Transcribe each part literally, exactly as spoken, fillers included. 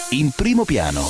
In primo piano.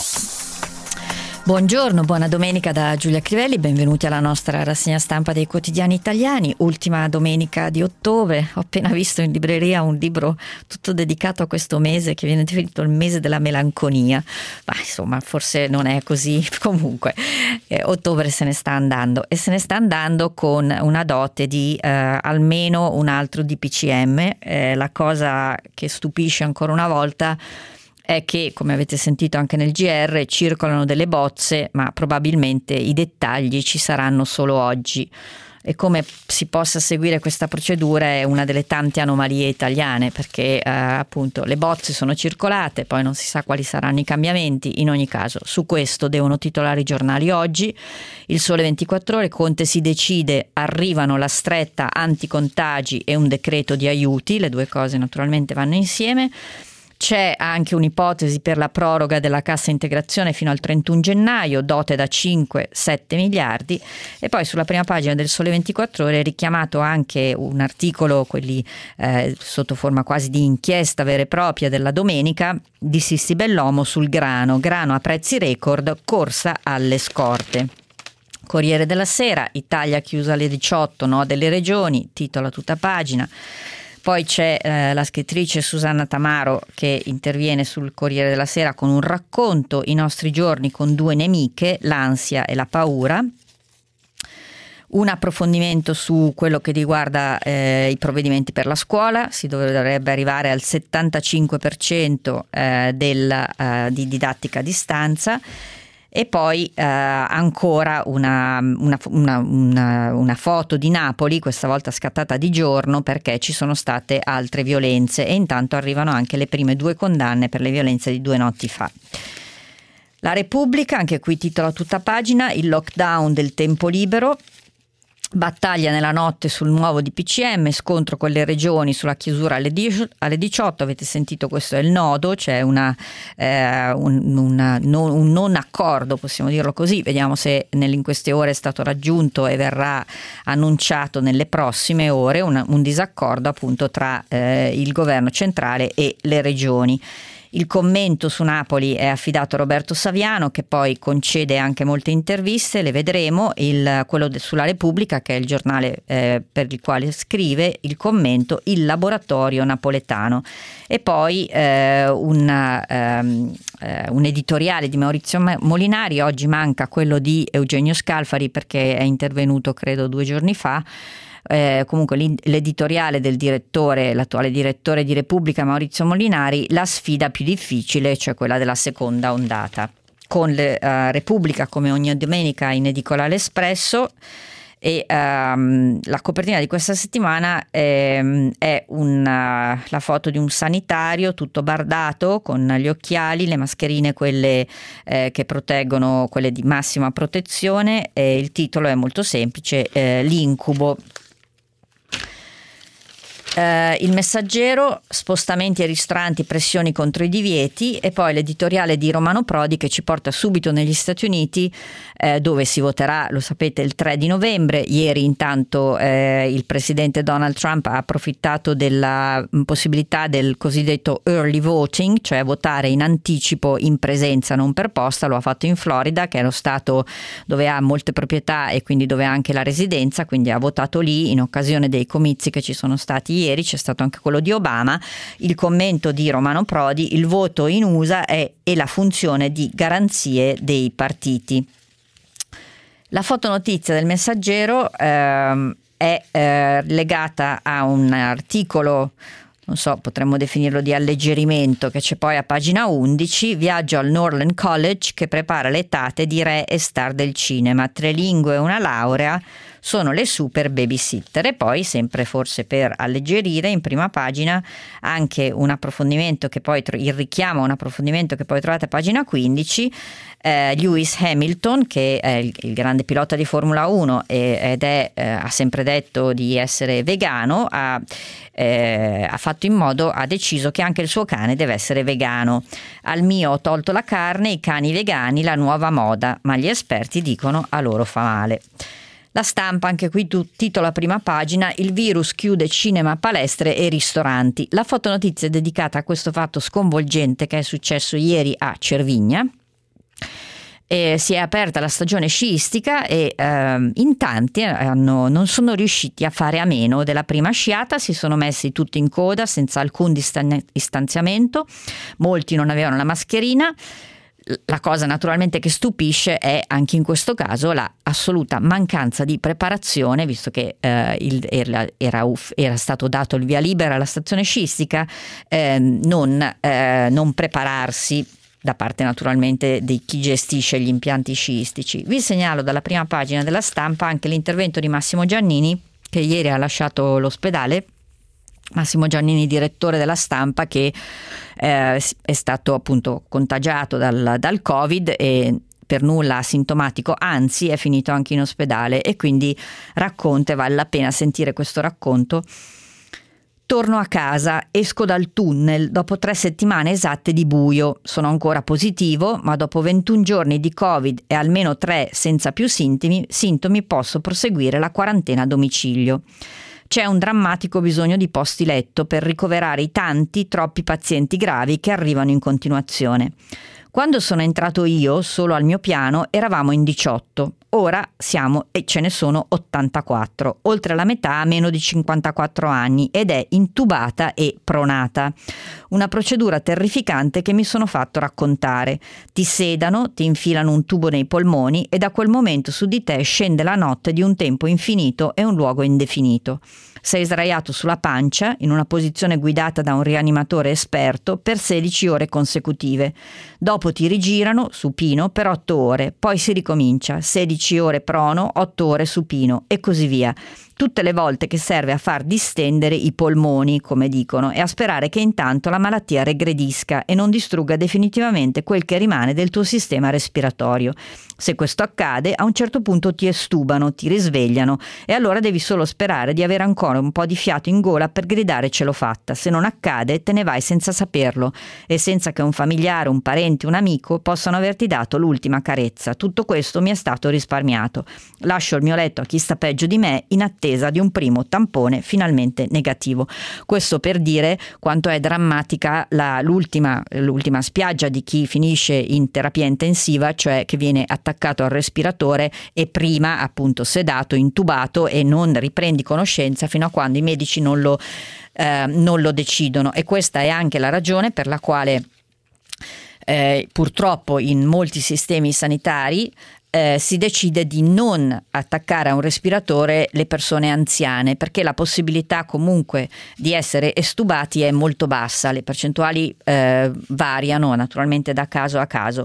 Buongiorno, buona domenica da Giulia Crivelli, benvenuti alla nostra rassegna stampa dei quotidiani italiani, ultima domenica di ottobre. Ho appena visto in libreria un libro tutto dedicato a questo mese che viene definito il mese della melanconia, ma insomma forse non è così. Comunque eh, ottobre se ne sta andando e se ne sta andando con una dote di eh, almeno un altro D P C M. Eh, la cosa che stupisce ancora una volta è che, come avete sentito anche nel G R, circolano delle bozze, ma probabilmente i dettagli ci saranno solo oggi. E come si possa seguire questa procedura è una delle tante anomalie italiane, perché eh, appunto le bozze sono circolate, poi non si sa quali saranno i cambiamenti. In ogni caso, su questo devono titolare i giornali oggi. Il Sole ventiquattro Ore, Conte si decide, arrivano la stretta anticontagi e un decreto di aiuti, le due cose naturalmente vanno insieme. C'è anche un'ipotesi per la proroga della cassa integrazione fino al trentuno gennaio, dote da cinque sette miliardi. E poi sulla prima pagina del Sole ventiquattro Ore è richiamato anche un articolo, quelli eh, sotto forma quasi di inchiesta vera e propria della domenica, di Sissi Bellomo sul grano, grano a prezzi record, corsa alle scorte. Corriere della Sera, Italia chiusa alle diciotto, no delle regioni, titola a tutta pagina. Poi c'è eh, la scrittrice Susanna Tamaro che interviene sul Corriere della Sera con un racconto, i nostri giorni con due nemiche, l'ansia e la paura. Un approfondimento su quello che riguarda eh, i provvedimenti per la scuola, si dovrebbe arrivare al settantacinque per cento eh, del, eh, di didattica a distanza. E poi eh, ancora una, una, una, una, una foto di Napoli, questa volta scattata di giorno, perché ci sono state altre violenze e intanto arrivano anche le prime due condanne per le violenze di due notti fa. La Repubblica, anche qui titola a tutta pagina, il lockdown del tempo libero. Battaglia nella notte sul nuovo D P C M, scontro con le regioni sulla chiusura alle diciotto, avete sentito, questo è il nodo, c'è una, eh, un, una, non, un non accordo, possiamo dirlo così, vediamo se in queste ore è stato raggiunto e verrà annunciato nelle prossime ore, una, un disaccordo appunto tra eh, il governo centrale e le regioni. Il commento su Napoli è affidato a Roberto Saviano, che poi concede anche molte interviste, le vedremo. Il, quello de, sulla Repubblica, che è il giornale eh, per il quale scrive il commento, il laboratorio napoletano. E poi eh, una, ehm, eh, un editoriale di Maurizio Molinari, oggi manca quello di Eugenio Scalfari perché è intervenuto credo due giorni fa. Eh, comunque l'editoriale del direttore, l'attuale direttore di Repubblica Maurizio Molinari, la sfida più difficile, cioè quella della seconda ondata, con le, uh, Repubblica come ogni domenica in edicola all'Espresso. E um, la copertina di questa settimana è, è una, la foto di un sanitario tutto bardato con gli occhiali, le mascherine quelle eh, che proteggono, quelle di massima protezione, e il titolo è molto semplice, eh, l'incubo. Uh, il Messaggero, spostamenti ai ristoranti, pressioni contro i divieti, e poi l'editoriale di Romano Prodi che ci porta subito negli Stati Uniti eh, dove si voterà, lo sapete, il tre di novembre. Ieri intanto eh, il presidente Donald Trump ha approfittato della possibilità del cosiddetto early voting, cioè votare in anticipo in presenza non per posta. Lo ha fatto in Florida, che è lo stato dove ha molte proprietà e quindi dove ha anche la residenza, quindi ha votato lì in occasione dei comizi che ci sono stati ieri. C'è stato anche quello di Obama. Il commento di Romano Prodi, il voto in U S A è, è la funzione di garanzie dei partiti. La fotonotizia del Messaggero ehm, è eh, legata a un articolo, non so, potremmo definirlo di alleggerimento, che c'è poi a pagina undici, viaggio al Norland College che prepara le tate di re e star del cinema, tre lingue e una laurea, sono le super babysitter. E poi, sempre forse per alleggerire, in prima pagina anche un approfondimento che poi, il richiamo a un approfondimento che poi trovate a pagina quindici, eh, Lewis Hamilton, che è il, il grande pilota di Formula uno e, ed è, eh, ha sempre detto di essere vegano, ha, eh, ha fatto in modo, ha deciso che anche il suo cane deve essere vegano. Al mio ho tolto la carne, i cani vegani, la nuova moda, ma gli esperti dicono a loro fa male. La Stampa, anche qui tu, titolo a prima pagina: il virus chiude cinema, palestre e ristoranti. La fotonotizia è dedicata a questo fatto sconvolgente che è successo ieri a Cervigna. E si è aperta la stagione sciistica e eh, in tanti hanno, non sono riusciti a fare a meno della prima sciata, si sono messi tutti in coda senza alcun distan- distanziamento, molti non avevano la mascherina. La cosa naturalmente che stupisce è anche in questo caso la assoluta mancanza di preparazione, visto che eh, il, era, era, uff, era stato dato il via libera alla stazione sciistica, eh, non, eh, non prepararsi da parte naturalmente di chi gestisce gli impianti sciistici. Vi segnalo dalla prima pagina della Stampa anche l'intervento di Massimo Giannini, che ieri ha lasciato l'ospedale. Massimo Giannini, direttore della Stampa, che eh, è stato appunto contagiato dal, dal Covid e per nulla asintomatico, anzi è finito anche in ospedale, e quindi racconta, e vale la pena sentire questo racconto. Torno a casa, esco dal tunnel dopo tre settimane esatte di buio. Sono ancora positivo, ma dopo ventuno giorni di Covid e almeno tre senza più sintomi, sintomi posso proseguire la quarantena a domicilio. C'è un drammatico bisogno di posti letto per ricoverare i tanti, troppi pazienti gravi che arrivano in continuazione. Quando sono entrato io, solo al mio piano, eravamo in diciotto. Ora siamo e ce ne sono ottantaquattro, oltre la metà ha meno di cinquantaquattro anni ed è intubata e pronata. Una procedura terrificante che mi sono fatto raccontare. Ti sedano, ti infilano un tubo nei polmoni e da quel momento su di te scende la notte di un tempo infinito e un luogo indefinito. Sei sdraiato sulla pancia, in una posizione guidata da un rianimatore esperto, per sedici ore consecutive. Dopo ti rigirano, supino, per otto ore. Poi si ricomincia, sedici ore prono, otto ore supino e così via. Tutte le volte che serve a far distendere i polmoni, come dicono, e a sperare che intanto la malattia regredisca e non distrugga definitivamente quel che rimane del tuo sistema respiratorio. Se questo accade, a un certo punto ti estubano, ti risvegliano e allora devi solo sperare di avere ancora un po' di fiato in gola per gridare ce l'ho fatta. Se non accade, te ne vai senza saperlo e senza che un familiare, un parente, un amico possano averti dato l'ultima carezza. Tutto questo mi è stato risparmiato. Lascio il mio letto a chi sta peggio di me in attesa di un primo tampone finalmente negativo. Questo per dire quanto è drammatica la, l'ultima, l'ultima spiaggia di chi finisce in terapia intensiva, cioè che viene attaccato al respiratore e prima appunto sedato, intubato e non riprendi conoscenza fino a quando i medici non lo, eh, non lo decidono. E questa è anche la ragione per la quale eh, purtroppo in molti sistemi sanitari Eh, si decide di non attaccare a un respiratore le persone anziane, perché la possibilità comunque di essere estubati è molto bassa. Le percentuali eh, variano naturalmente da caso a caso.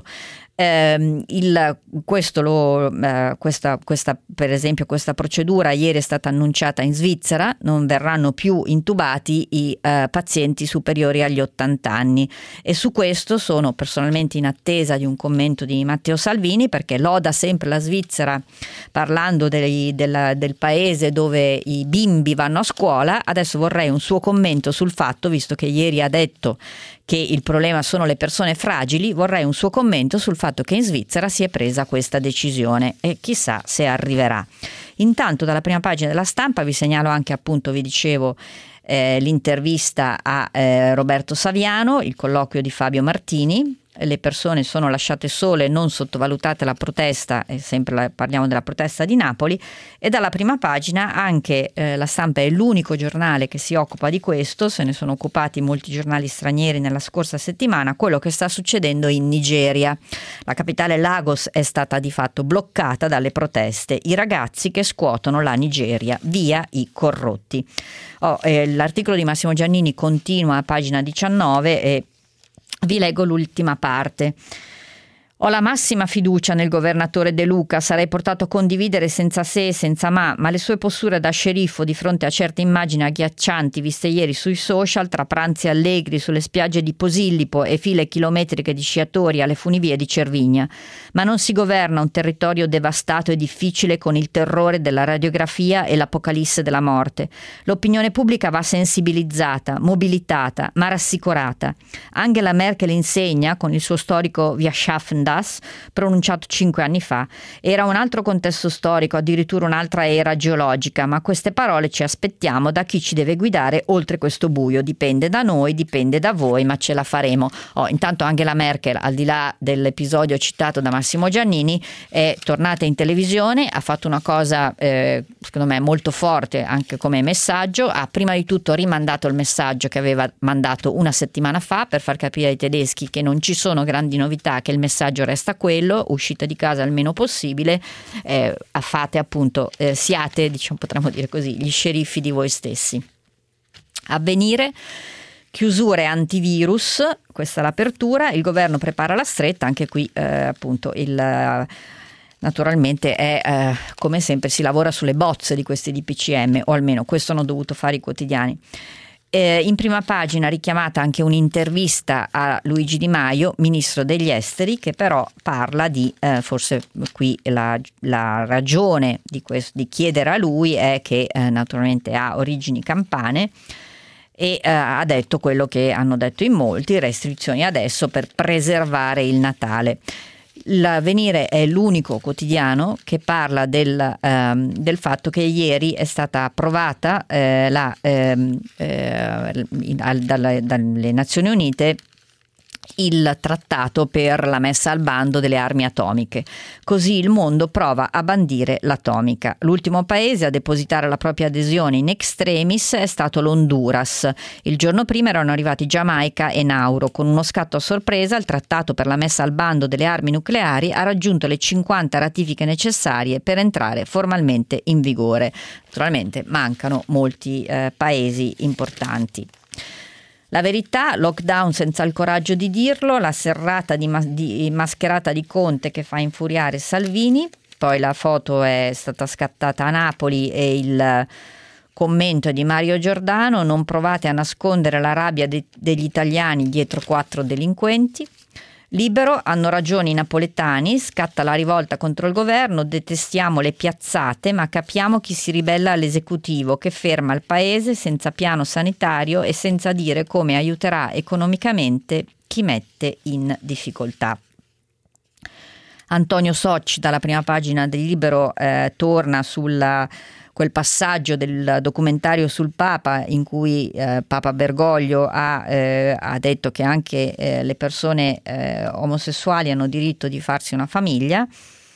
Eh, il, questo lo, eh, questa, questa, per esempio questa procedura ieri è stata annunciata in Svizzera. Non verranno più intubati i eh, pazienti superiori agli ottanta anni e su questo sono personalmente in attesa di un commento di Matteo Salvini, perché loda sempre la Svizzera parlando dei, della, del paese dove i bimbi vanno a scuola. Adesso vorrei un suo commento sul fatto, visto che ieri ha detto che il problema sono le persone fragili, vorrei un suo commento sul fatto che in Svizzera si è presa questa decisione e chissà se arriverà. Intanto dalla prima pagina della Stampa vi segnalo anche, appunto, vi dicevo, eh, l'intervista a eh, Roberto Saviano, il colloquio di Fabio Martini. Le persone sono lasciate sole, non sottovalutate la protesta, e sempre la, parliamo della protesta di Napoli. E dalla prima pagina anche eh, la Stampa è l'unico giornale che si occupa di questo, se ne sono occupati molti giornali stranieri nella scorsa settimana, quello che sta succedendo in Nigeria. La capitale Lagos è stata di fatto bloccata dalle proteste, i ragazzi che scuotono la Nigeria, via i corrotti. Oh, eh, l'articolo di Massimo Giannini continua a pagina diciannove e vi leggo l'ultima parte. Ho la massima fiducia nel governatore De Luca, sarei portato a condividere senza se e senza ma, ma le sue posture da sceriffo di fronte a certe immagini agghiaccianti viste ieri sui social, tra pranzi allegri sulle spiagge di Posillipo e file chilometriche di sciatori alle funivie di Cervigna. Ma non si governa un territorio devastato e difficile con il terrore della radiografia e l'apocalisse della morte. L'opinione pubblica va sensibilizzata, mobilitata, ma rassicurata. Angela Merkel insegna, con il suo storico Wir schaffen Das, pronunciato cinque anni fa. Era un altro contesto storico, addirittura un'altra era geologica, ma queste parole ci aspettiamo da chi ci deve guidare oltre questo buio. Dipende da noi, dipende da voi, ma ce la faremo. Oh, intanto Angela Merkel, al di là dell'episodio citato da Massimo Giannini, è tornata in televisione, ha fatto una cosa eh, secondo me molto forte anche come messaggio. Ha prima di tutto rimandato il messaggio che aveva mandato una settimana fa per far capire ai tedeschi che non ci sono grandi novità, che il messaggio resta quello: uscite di casa il meno possibile, eh, fate appunto, eh, siate, diciamo, potremmo dire così, gli sceriffi di voi stessi. Avvenire: chiusure antivirus, questa è l'apertura, il governo prepara la stretta, anche qui eh, appunto il naturalmente è eh, come sempre si lavora sulle bozze di questi D P C M, o almeno questo hanno dovuto fare i quotidiani. Eh, in prima pagina richiamata anche un'intervista a Luigi Di Maio, ministro degli esteri, che però parla di, eh, forse qui la, la ragione di, questo, di chiedere a lui è che eh, naturalmente ha origini campane, e eh, ha detto quello che hanno detto in molti: restrizioni adesso per preservare il Natale. L'Avvenire è l'unico quotidiano che parla del, ehm, del fatto che ieri è stata approvata eh, la, ehm, eh, dalle, dalle Nazioni Unite il trattato per la messa al bando delle armi atomiche. Così il mondo prova a bandire l'atomica. L'ultimo paese a depositare la propria adesione in extremis è stato l'Honduras. Il giorno prima erano arrivati Giamaica e Nauru. Con uno scatto a sorpresa, il trattato per la messa al bando delle armi nucleari ha raggiunto le cinquanta ratifiche necessarie per entrare formalmente in vigore. Naturalmente mancano molti eh, paesi importanti. La Verità: lockdown senza il coraggio di dirlo, la serrata di, ma- di mascherata di Conte che fa infuriare Salvini. Poi la foto è stata scattata a Napoli e il commento è di Mario Giordano: non provate a nascondere la rabbia de- degli italiani dietro quattro delinquenti. Libero: hanno ragione i napoletani, scatta la rivolta contro il governo, detestiamo le piazzate ma capiamo chi si ribella all'esecutivo che ferma il paese senza piano sanitario e senza dire come aiuterà economicamente chi mette in difficoltà. Antonio Socci, dalla prima pagina del Libero, eh, torna sulla quel passaggio del documentario sul Papa in cui eh, Papa Bergoglio ha, eh, ha detto che anche eh, le persone eh, omosessuali hanno diritto di farsi una famiglia,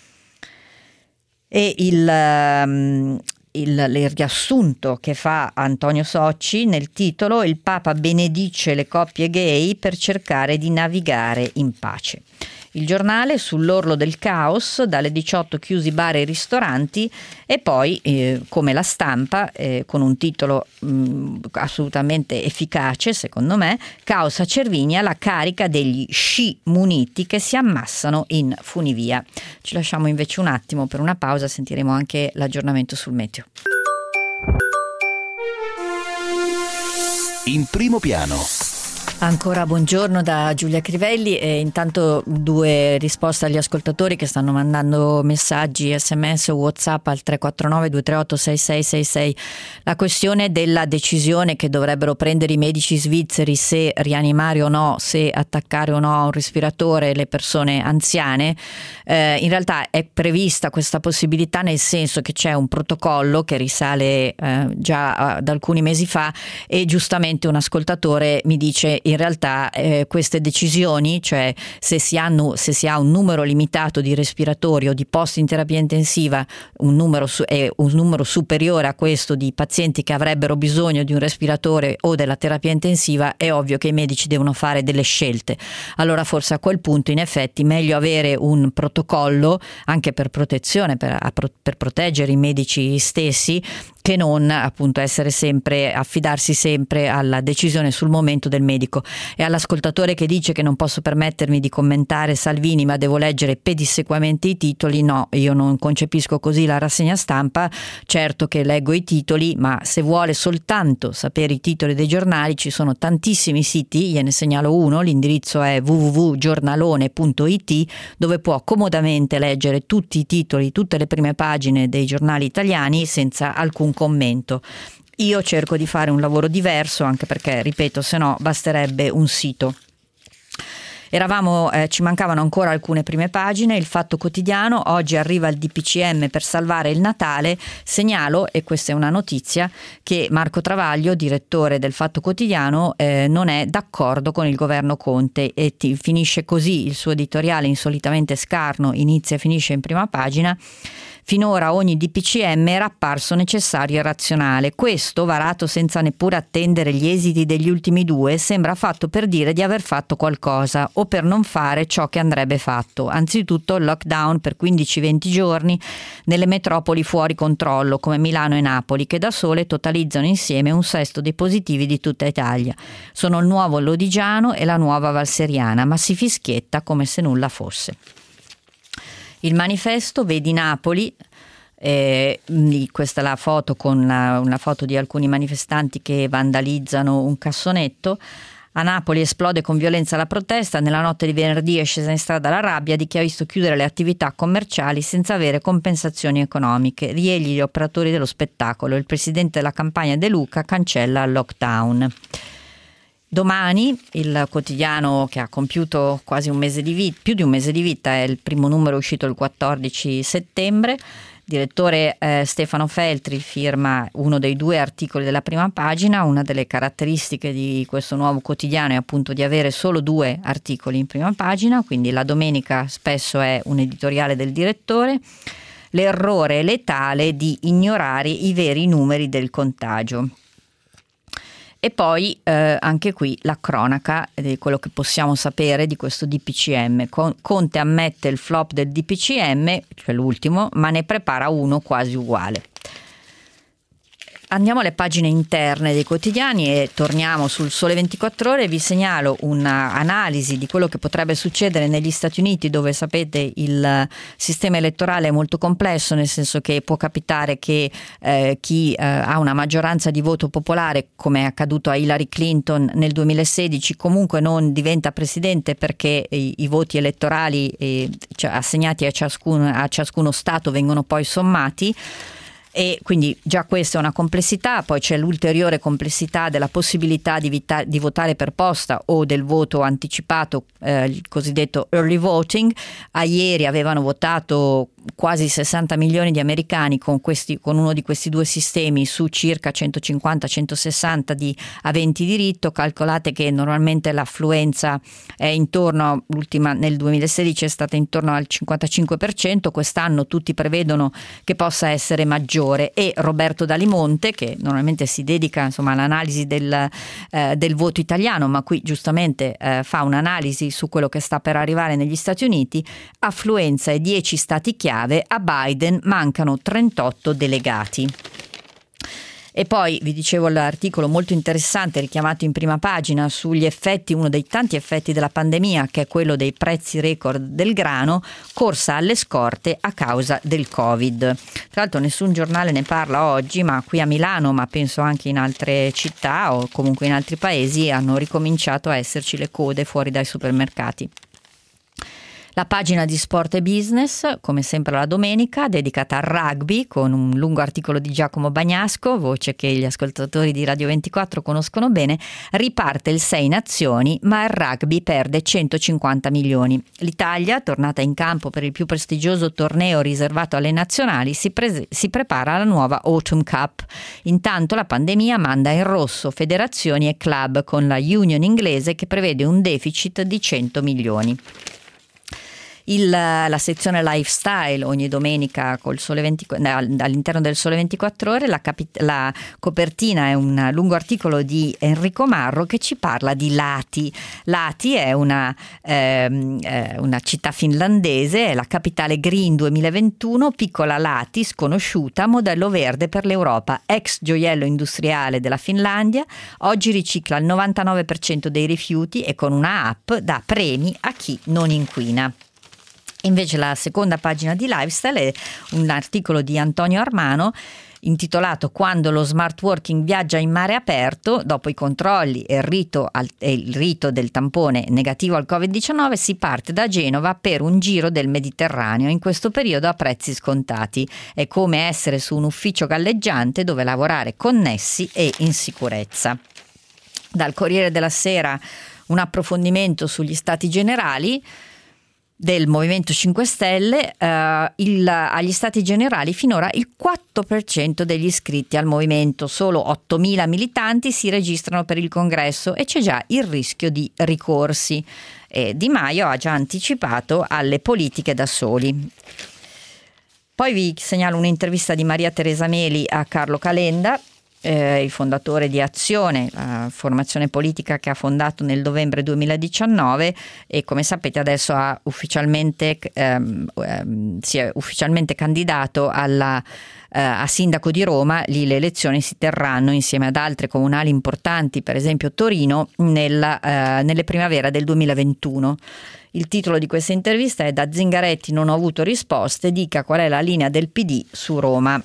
e il, um, il, il riassunto che fa Antonio Socci nel titolo: il Papa benedice le coppie gay per cercare di navigare in pace. Il Giornale: sull'orlo del caos, dalle diciotto chiusi bar e ristoranti. E poi eh, come La Stampa, eh, con un titolo mh, assolutamente efficace secondo me: caos a Cervinia, la carica degli sci muniti che si ammassano in funivia. Ci lasciamo invece un attimo per una pausa, sentiremo anche l'aggiornamento sul meteo. In primo piano. Ancora buongiorno da Giulia Crivelli, e intanto due risposte agli ascoltatori che stanno mandando messaggi, sms o WhatsApp al tre quattro nove due tre otto sei sei sei sei. La questione della decisione che dovrebbero prendere i medici svizzeri se rianimare o no, se attaccare o no a un respiratore le persone anziane, eh, in realtà è prevista questa possibilità, nel senso che c'è un protocollo che risale eh, già ad alcuni mesi fa, e giustamente un ascoltatore mi dice: in realtà eh, queste decisioni, cioè se si, hanno, se si ha un numero limitato di respiratori o di posti in terapia intensiva, un numero, su, eh, un numero superiore a questo di pazienti che avrebbero bisogno di un respiratore o della terapia intensiva, è ovvio che i medici devono fare delle scelte. Allora forse a quel punto in effetti meglio avere un protocollo anche per protezione, per, per proteggere i medici stessi, che non appunto essere sempre, affidarsi sempre alla decisione sul momento del medico. E all'ascoltatore che dice che non posso permettermi di commentare Salvini ma devo leggere pedissequamente i titoli: no, io non concepisco così la rassegna stampa. Certo che leggo i titoli, ma se vuole soltanto sapere i titoli dei giornali ci sono tantissimi siti, gliene segnalo uno, l'indirizzo è w w w punto giornalone punto i t, dove può comodamente leggere tutti i titoli, tutte le prime pagine dei giornali italiani senza alcun commento. Io cerco di fare un lavoro diverso, anche perché, ripeto, se no basterebbe un sito. Eravamo, eh, ci mancavano ancora alcune prime pagine. Il Fatto Quotidiano: oggi arriva il D P C M per salvare il Natale. Segnalo, e questa è una notizia, che Marco Travaglio, direttore del Fatto Quotidiano, eh, non è d'accordo con il governo Conte e ti, finisce così il suo editoriale insolitamente scarno, inizia e finisce in prima pagina. Finora ogni D P C M era apparso necessario e razionale. Questo, varato senza neppure attendere gli esiti degli ultimi due, sembra fatto per dire di aver fatto qualcosa o per non fare ciò che andrebbe fatto. Anzitutto il lockdown per quindici venti giorni nelle metropoli fuori controllo come Milano e Napoli, che da sole totalizzano insieme un sesto dei positivi di tutta Italia. Sono il nuovo Lodigiano e la nuova Valseriana, ma si fischietta come se nulla fosse. Il Manifesto: vedi Napoli, eh, questa è la foto con una, una foto di alcuni manifestanti che vandalizzano un cassonetto. A Napoli esplode con violenza la protesta. Nella notte di venerdì è scesa in strada la rabbia di chi ha visto chiudere le attività commerciali senza avere compensazioni economiche. Riegli gli operatori dello spettacolo. Il presidente della Campania De Luca cancella il lockdown. Domani, il quotidiano che ha compiuto quasi un mese di vita, più di un mese di vita, è il primo numero uscito il quattordici settembre. Direttore eh, Stefano Feltri firma uno dei due articoli della prima pagina. Una delle caratteristiche di questo nuovo quotidiano è appunto di avere solo due articoli in prima pagina, quindi la domenica spesso è un editoriale del direttore. L'errore letale di ignorare i veri numeri del contagio. E poi eh, anche qui la cronaca di quello che possiamo sapere di questo D P C M. Conte ammette il flop del D P C M, cioè l'ultimo, ma ne prepara uno quasi uguale. Andiamo alle pagine interne dei quotidiani e torniamo sul Sole ventiquattro Ore. Vi segnalo un'analisi di quello che potrebbe succedere negli Stati Uniti, dove sapete il sistema elettorale è molto complesso, nel senso che può capitare che eh, chi eh, ha una maggioranza di voto popolare, come è accaduto a Hillary Clinton nel duemilasedici, comunque non diventa presidente perché i, i voti elettorali eh, cioè, assegnati a ciascuno, a ciascuno Stato vengono poi sommati. E quindi già questa è una complessità. Poi c'è l'ulteriore complessità della possibilità di, vita- di votare per posta o del voto anticipato, eh, il cosiddetto early voting. A ieri avevano votato quasi sessanta milioni di americani con, questi, con uno di questi due sistemi su circa centocinquanta centosessanta di aventi diritto. Calcolate che normalmente l'affluenza è intorno, l'ultima nel duemilasedici è stata intorno al cinquantacinque per cento, quest'anno tutti prevedono che possa essere maggiore. E Roberto Dalimonte, che normalmente si dedica insomma all'analisi del, eh, del voto italiano, ma qui giustamente eh, fa un'analisi su quello che sta per arrivare negli Stati Uniti: affluenza e dieci stati chiave, a Biden mancano trentotto delegati. E poi vi dicevo l'articolo molto interessante richiamato in prima pagina sugli effetti, uno dei tanti effetti della pandemia, che è quello dei prezzi record del grano, corsa alle scorte a causa del Covid. Tra l'altro nessun giornale ne parla oggi, ma qui a Milano, ma penso anche in altre città o comunque in altri paesi, hanno ricominciato a esserci le code fuori dai supermercati. La pagina di Sport e Business, come sempre la domenica, dedicata al rugby, con un lungo articolo di Giacomo Bagnasco, voce che gli ascoltatori di Radio ventiquattro conoscono bene. Riparte il Sei Nazioni, ma il rugby perde centocinquanta milioni. L'Italia, tornata in campo per il più prestigioso torneo riservato alle nazionali, si, pre- si prepara alla nuova Autumn Cup. Intanto la pandemia manda in rosso federazioni e club, con la Union inglese che prevede un deficit di cento milioni. Il, la sezione lifestyle ogni domenica col Sole ventiquattro, all'interno del Sole ventiquattro Ore. La, capi, la copertina è un lungo articolo di Enrico Marro che ci parla di Lati. Lati è una, ehm, una città finlandese, è la capitale Green duemilaventuno, piccola Lati sconosciuta, modello verde per l'Europa, ex gioiello industriale della Finlandia, oggi ricicla il novantanove per cento dei rifiuti e con una app dà premi a chi non inquina. Invece la seconda pagina di Lifestyle è un articolo di Antonio Armano intitolato Quando lo smart working viaggia in mare aperto. Dopo i controlli e il rito, al, e il rito del tampone negativo al covid diciannove, si parte da Genova per un giro del Mediterraneo, in questo periodo a prezzi scontati. È come essere su un ufficio galleggiante dove lavorare connessi e in sicurezza. Dal Corriere della Sera un approfondimento sugli Stati Generali del Movimento cinque Stelle. eh, il, agli Stati Generali finora il quattro per cento degli iscritti al movimento, solo ottomila militanti si registrano per il congresso e c'è già il rischio di ricorsi. Eh, Di Maio ha già anticipato alle politiche da soli. Poi vi segnalo un'intervista di Maria Teresa Meli a Carlo Calenda, eh, il fondatore di Azione, la formazione politica che ha fondato nel novembre duemiladiciannove, e come sapete adesso ha ufficialmente, ehm, ehm, si è ufficialmente candidato alla, eh, a sindaco di Roma. Lì le elezioni si terranno insieme ad altre comunali importanti, per esempio Torino, nella, eh, nelle primavera del duemilaventuno. Il titolo di questa intervista è "Da Zingaretti non ho avuto risposte, dica qual è la linea del P D su Roma".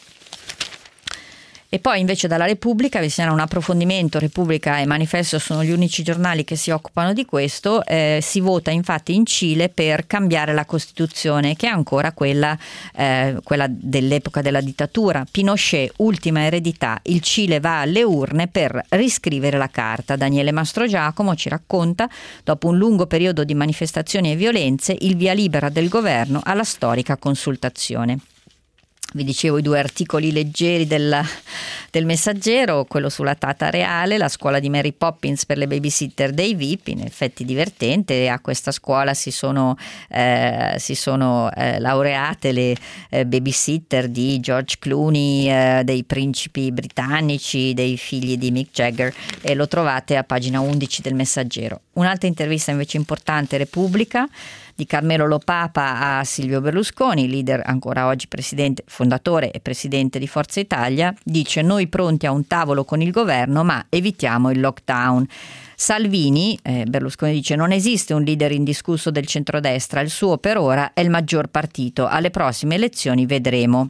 E poi invece dalla Repubblica vi sarà un approfondimento. Repubblica e Manifesto sono gli unici giornali che si occupano di questo. Eh, si vota infatti in Cile per cambiare la Costituzione, che è ancora quella, eh, quella dell'epoca della dittatura. Pinochet, ultima eredità. Il Cile va alle urne per riscrivere la carta. Daniele Mastrogiacomo ci racconta, dopo un lungo periodo di manifestazioni e violenze, il via libera del governo alla storica consultazione. Vi dicevo i due articoli leggeri del, del Messaggero, quello sulla Tata Reale, la scuola di Mary Poppins per le babysitter dei V I P, in effetti divertente. A questa scuola si sono, eh, si sono eh, laureate le eh, babysitter di George Clooney, eh, dei principi britannici, dei figli di Mick Jagger, e lo trovate a pagina undici del Messaggero. Un'altra intervista invece importante, Repubblica, di Carmelo Lopapa a Silvio Berlusconi, leader ancora oggi presidente, fondatore e presidente di Forza Italia. Dice: noi pronti a un tavolo con il governo, ma evitiamo il lockdown. Salvini, eh, Berlusconi dice: non esiste un leader indiscusso del centrodestra, il suo per ora è il maggior partito, alle prossime elezioni vedremo.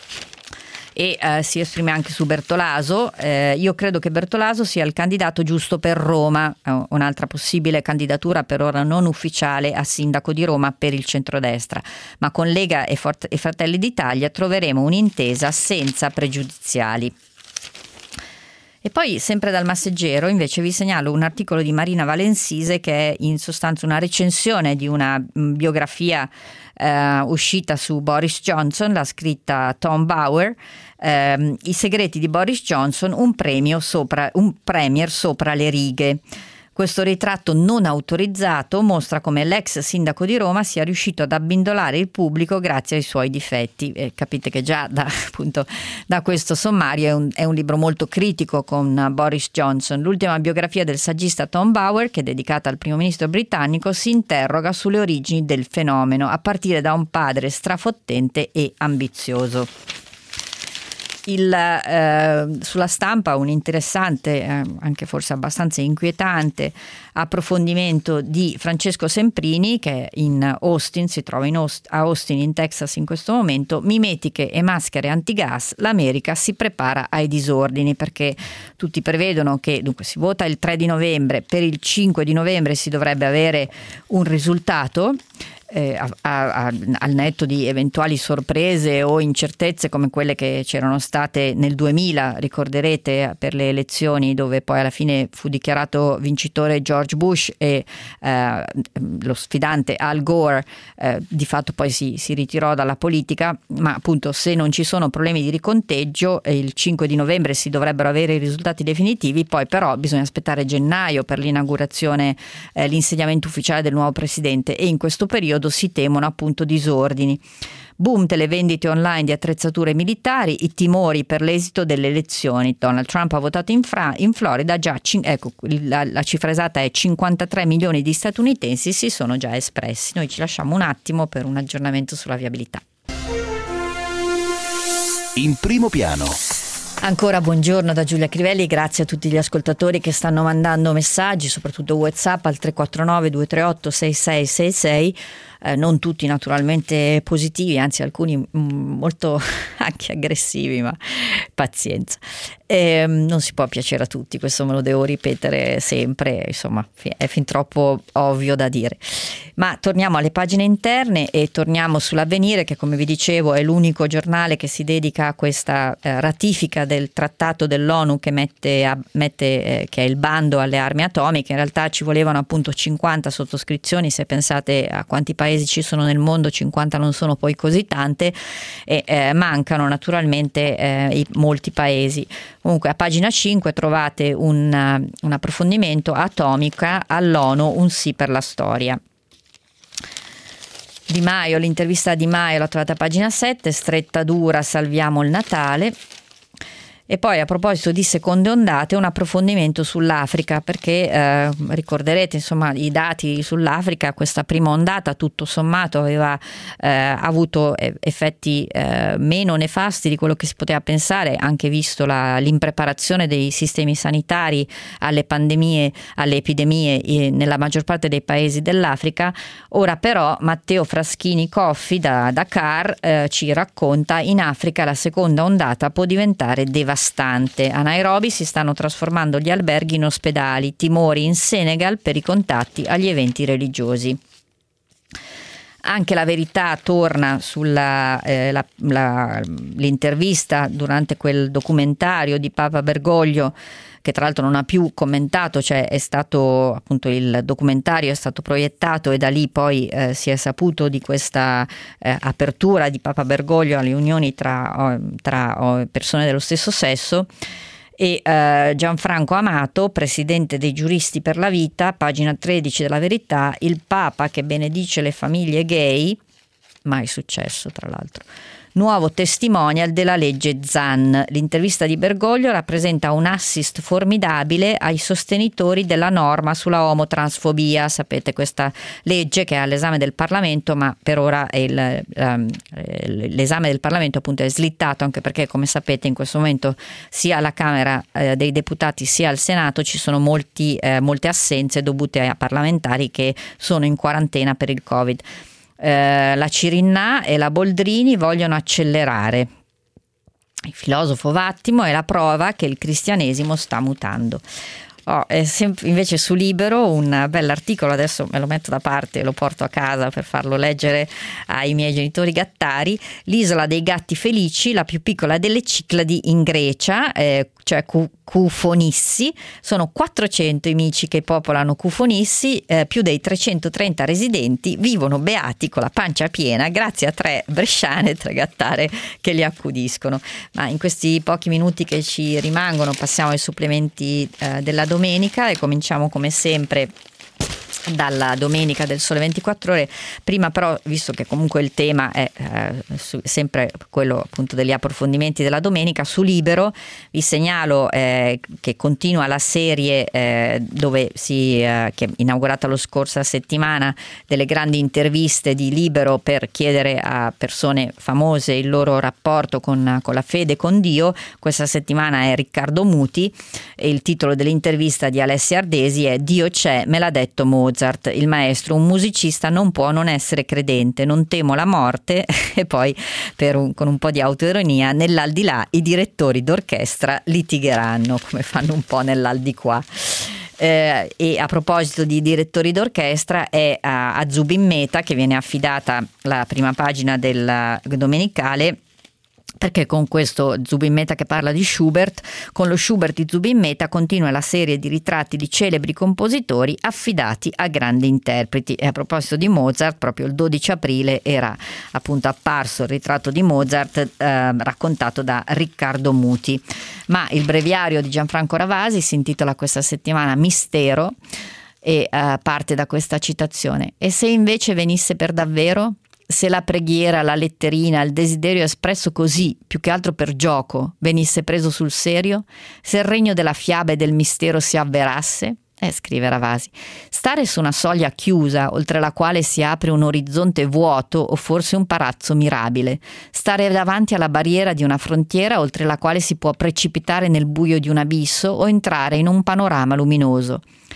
E eh, si esprime anche su Bertolaso. Eh, io credo che Bertolaso sia il candidato giusto per Roma, eh, un'altra possibile candidatura per ora non ufficiale a sindaco di Roma per il centrodestra, ma con Lega e, Fort- e Fratelli d'Italia troveremo un'intesa senza pregiudiziali. E poi sempre dal Messaggero invece vi segnalo un articolo di Marina Valensise, che è in sostanza una recensione di una mh, biografia eh, uscita su Boris Johnson, l'ha scritta Tom Bauer, ehm, I segreti di Boris Johnson, un premio sopra, un premier sopra le righe. Questo ritratto non autorizzato mostra come l'ex sindaco di Roma sia riuscito ad abbindolare il pubblico grazie ai suoi difetti. E capite che già da, appunto, da questo sommario è un, è un libro molto critico con Boris Johnson. L'ultima biografia del saggista Tom Bauer, che è dedicata al primo ministro britannico, si interroga sulle origini del fenomeno, a partire da un padre strafottente e ambizioso. Il, eh, sulla Stampa un interessante, eh, anche forse abbastanza inquietante, approfondimento di Francesco Semprini, che in Austin, si trova in Aust- a Austin in Texas in questo momento. Mimetiche e maschere antigas, l'America si prepara ai disordini, perché tutti prevedono che dunque si vota il tre di novembre, per il cinque di novembre si dovrebbe avere un risultato. Eh, a, a, a, al netto di eventuali sorprese o incertezze come quelle che c'erano state nel duemila, ricorderete, per le elezioni dove poi alla fine fu dichiarato vincitore George Bush e eh, lo sfidante Al Gore eh, di fatto poi si, si ritirò dalla politica. Ma appunto, se non ci sono problemi di riconteggio, eh, il cinque di novembre si dovrebbero avere i risultati definitivi. Poi però bisogna aspettare gennaio per l'inaugurazione, eh, l'insediamento ufficiale del nuovo presidente, e in questo periodo si temono appunto disordini. Boom delle vendite online di attrezzature militari, i timori per l'esito delle elezioni. Donald Trump ha votato in, Fra- in Florida, già cin- ecco, la, la cifra esatta è cinquantatré milioni di statunitensi si sono già espressi. Noi ci lasciamo un attimo per un aggiornamento sulla viabilità. In primo piano. Ancora buongiorno da Giulia Crivelli, grazie a tutti gli ascoltatori che stanno mandando messaggi, soprattutto WhatsApp al tre quattro nove due tre otto sei sei sei sei, eh, non tutti naturalmente positivi, anzi alcuni mh, molto anche aggressivi, ma pazienza. Eh, non si può piacere a tutti, questo me lo devo ripetere sempre, insomma è fin troppo ovvio da dire. Ma torniamo alle pagine interne e torniamo sull'Avvenire, che come vi dicevo è l'unico giornale che si dedica a questa eh, ratifica del trattato dell'ONU che mette, a, mette eh, che è il bando alle armi atomiche. In realtà ci volevano appunto cinquanta sottoscrizioni, se pensate a quanti paesi ci sono nel mondo, cinquanta non sono poi così tante, e eh, mancano naturalmente eh, i, molti paesi. Comunque a pagina cinque trovate un, un approfondimento: atomica all'ONU, un sì per la storia. Di Maio, l'intervista a Di Maio la trovate a pagina sette, stretta dura, salviamo il Natale. E poi a proposito di seconde ondate, un approfondimento sull'Africa, perché eh, ricorderete insomma i dati sull'Africa. Questa prima ondata tutto sommato aveva eh, avuto effetti eh, meno nefasti di quello che si poteva pensare, anche visto la, l'impreparazione dei sistemi sanitari alle pandemie, alle epidemie eh, nella maggior parte dei paesi dell'Africa. Ora però Matteo Fraschini Coffi da Dakar eh, ci racconta: in Africa la seconda ondata può diventare devastante. A Nairobi si stanno trasformando gli alberghi in ospedali, timori in Senegal per i contatti agli eventi religiosi. Anche La Verità torna sulla eh, la, la, l'intervista durante quel documentario di Papa Bergoglio, che tra l'altro non ha più commentato, cioè è stato appunto il documentario è stato proiettato e da lì poi eh, si è saputo di questa eh, apertura di Papa Bergoglio alle unioni tra, tra persone dello stesso sesso. E eh, Gianfranco Amato, presidente dei Giuristi per la Vita, pagina tredici della Verità: il Papa che benedice le famiglie gay, mai successo tra l'altro. Nuovo testimonial della legge Zan. L'intervista di Bergoglio rappresenta un assist formidabile ai sostenitori della norma sulla omotransfobia. Sapete, questa legge che è all'esame del Parlamento, ma per ora è il, um, l'esame del Parlamento appunto è slittato, anche perché, come sapete, in questo momento sia alla Camera eh, dei Deputati sia al Senato ci sono molti, eh, molte assenze dovute a parlamentari che sono in quarantena per il Covid. Eh, la Cirinnà e la Boldrini vogliono accelerare. Il filosofo Vattimo è la prova che il cristianesimo sta mutando. Oh, è sempre, invece su Libero un bell'articolo, adesso me lo metto da parte e lo porto a casa per farlo leggere ai miei genitori gattari: l'isola dei gatti felici, la più piccola delle Cicladi in Grecia, eh, cioè Kufonissi. Sono quattrocento i mici che popolano Kufonissi, eh, più dei trecentotrenta residenti vivono beati con la pancia piena grazie a tre bresciane e tre gattare che li accudiscono. Ma in questi pochi minuti che ci rimangono passiamo ai supplementi eh, della domenica e cominciamo come sempre dalla domenica del Sole ventiquattro Ore. Prima però, visto che comunque il tema è eh, su, sempre quello appunto degli approfondimenti della domenica, su Libero vi segnalo eh, che continua la serie eh, dove si eh, che è inaugurata lo scorsa settimana, delle grandi interviste di Libero per chiedere a persone famose il loro rapporto con, con la fede, con Dio. Questa settimana è Riccardo Muti e il titolo dell'intervista di Alessia Ardesi è "Dio c'è, me l'ha detto Mozart". Il maestro: un musicista non può non essere credente, non temo la morte. E poi per un, con un po' di autoironia: nell'aldilà i direttori d'orchestra litigheranno, come fanno un po' nell'aldiquà. Eh, e a proposito di direttori d'orchestra, è a, a Zubin Mehta che viene affidata la prima pagina del domenicale, perché con questo Zubin Mehta che parla di Schubert, con lo Schubert di Zubin Mehta continua la serie di ritratti di celebri compositori affidati a grandi interpreti. E a proposito di Mozart, proprio il dodici aprile era appunto apparso il ritratto di Mozart eh, raccontato da Riccardo Muti. Ma il breviario di Gianfranco Ravasi si intitola questa settimana Mistero e eh, parte da questa citazione: e se invece venisse per davvero? Se la preghiera, la letterina, il desiderio espresso così, più che altro per gioco, venisse preso sul serio? Se il regno della fiaba e del mistero si avverasse? Eh, scrive Ravasi, stare su una soglia chiusa, oltre la quale si apre un orizzonte vuoto o forse un palazzo mirabile. Stare davanti alla barriera di una frontiera, oltre la quale si può precipitare nel buio di un abisso o entrare in un panorama luminoso.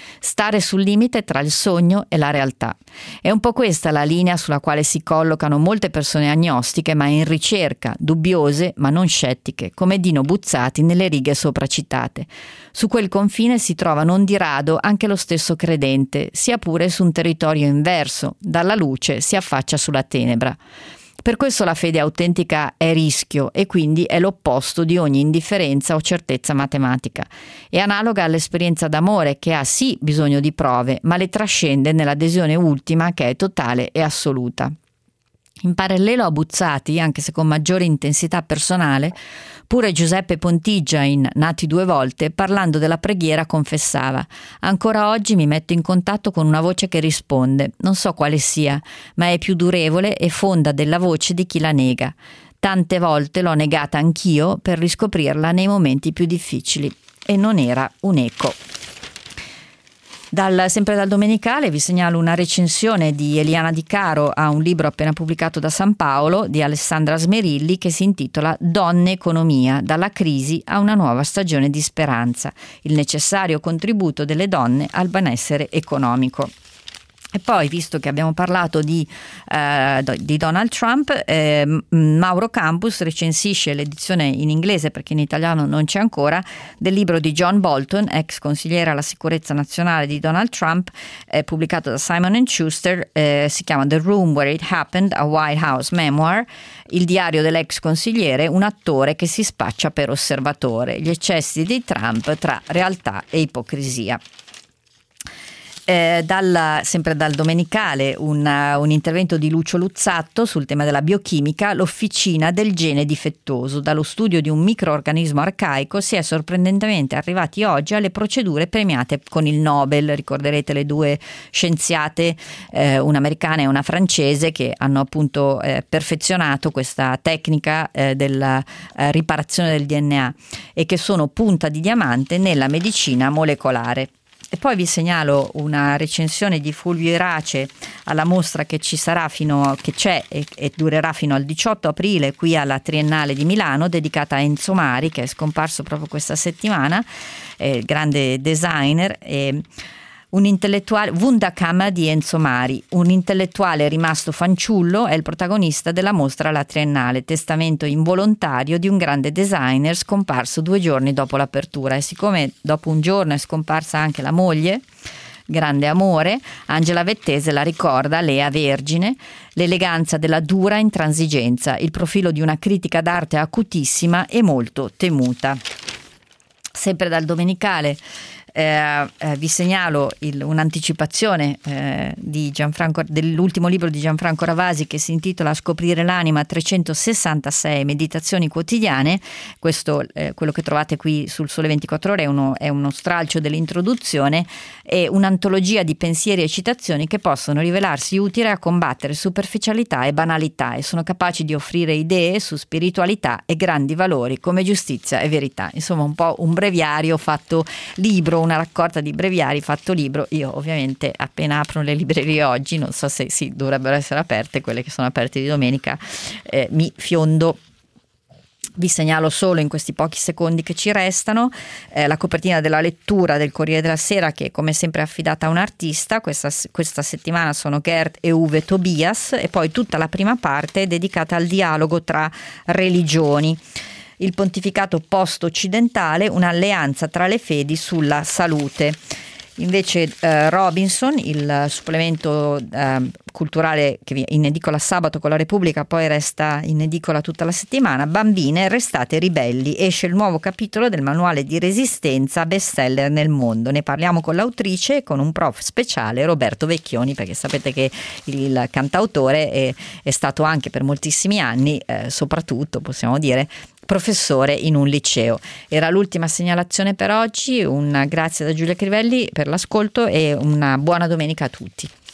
stare sul limite tra il sogno e la realtà. È un po' questa la linea sulla quale si collocano molte persone agnostiche ma in ricerca, dubbiose ma non scettiche, come Dino Buzzati nelle righe sopracitate. Su quel confine si trova non di rado anche lo stesso credente, sia pure su un territorio inverso, dalla luce si affaccia sulla tenebra. Per questo la fede autentica è rischio e quindi è l'opposto di ogni indifferenza o certezza matematica. È analoga all'esperienza d'amore che ha sì bisogno di prove, ma le trascende nell'adesione ultima che è totale e assoluta. In parallelo a Buzzati, anche se con maggiore intensità personale, pure Giuseppe Pontigia in Nati due volte, parlando della preghiera, confessava: «Ancora oggi mi metto in contatto con una voce che risponde, non so quale sia, ma è più durevole e fonda della voce di chi la nega. Tante volte l'ho negata anch'io per riscoprirla nei momenti più difficili». E non era un eco. Dal, sempre dal Domenicale vi segnalo una recensione di Eliana Di Caro a un libro appena pubblicato da San Paolo di Alessandra Smerilli che si intitola Donne Economia, dalla crisi a una nuova stagione di speranza, il necessario contributo delle donne al benessere economico. E poi, visto che abbiamo parlato di, eh, di Donald Trump, eh, Mauro Campus recensisce l'edizione in inglese, perché in italiano non c'è ancora, del libro di John Bolton, ex consigliere alla sicurezza nazionale di Donald Trump, eh, pubblicato da Simon and Schuster. Eh, si chiama The Room Where It Happened, a White House Memoir, il diario dell'ex consigliere, un attore che si spaccia per osservatore, gli eccessi di Trump tra realtà e ipocrisia. Eh, dal, sempre dal Domenicale un, un intervento di Lucio Luzzatto sul tema della biochimica, l'officina del gene difettoso. Dallo studio di un microorganismo arcaico si è sorprendentemente arrivati oggi alle procedure premiate con il Nobel. Ricorderete le due scienziate, eh, un'americana e una francese, che hanno appunto eh, perfezionato questa tecnica eh, della eh, riparazione del D N A e che sono punta di diamante nella medicina molecolare. E poi vi segnalo una recensione di Fulvio Irace alla mostra che ci sarà fino che c'è e, e durerà fino al diciotto aprile qui alla Triennale di Milano, dedicata a Enzo Mari, che è scomparso proprio questa settimana, eh, grande designer e un intellettuale. Wunderkammer di Enzo Mari, un intellettuale rimasto fanciullo, è il protagonista della mostra alla Triennale, testamento involontario di un grande designer scomparso due giorni dopo l'apertura. E siccome dopo un giorno è scomparsa anche la moglie, grande amore, Angela Vettese la ricorda, Lea Vergine, l'eleganza della dura intransigenza, il profilo di una critica d'arte acutissima e molto temuta. Sempre dal Domenicale Eh, eh, vi segnalo il, un'anticipazione eh, di Gianfranco, dell'ultimo libro di Gianfranco Ravasi, che si intitola Scoprire l'anima, trecentosessantasei meditazioni quotidiane. Questo, eh, quello che trovate qui sul Sole ventiquattro Ore, è uno, è uno stralcio dell'introduzione, e un'antologia di pensieri e citazioni che possono rivelarsi utili a combattere superficialità e banalità, e sono capaci di offrire idee su spiritualità e grandi valori come giustizia e verità. Insomma, un po' un breviario fatto libro, una raccolta di breviari fatto libro. Io ovviamente appena aprono le librerie oggi, non so se sì, dovrebbero essere aperte, quelle che sono aperte di domenica, eh, mi fiondo. Vi segnalo solo in questi pochi secondi che ci restano eh, la copertina della lettura del Corriere della Sera, che come sempre è affidata a un artista. Questa, questa settimana sono Gerd e Uwe Tobias, e poi tutta la prima parte è dedicata al dialogo tra religioni. Il pontificato post-occidentale, un'alleanza tra le fedi sulla salute. Invece eh, Robinson, il supplemento eh, culturale che è in edicola sabato con la Repubblica, poi resta in edicola tutta la settimana. Bambine, restate ribelli, esce il nuovo capitolo del manuale di resistenza bestseller nel mondo. Ne parliamo con l'autrice e con un prof speciale, Roberto Vecchioni, perché sapete che il cantautore è, è stato anche per moltissimi anni, eh, soprattutto possiamo dire, professore in un liceo. Era l'ultima segnalazione per oggi. Un grazie da Giulia Crivelli per l'ascolto e una buona domenica a tutti.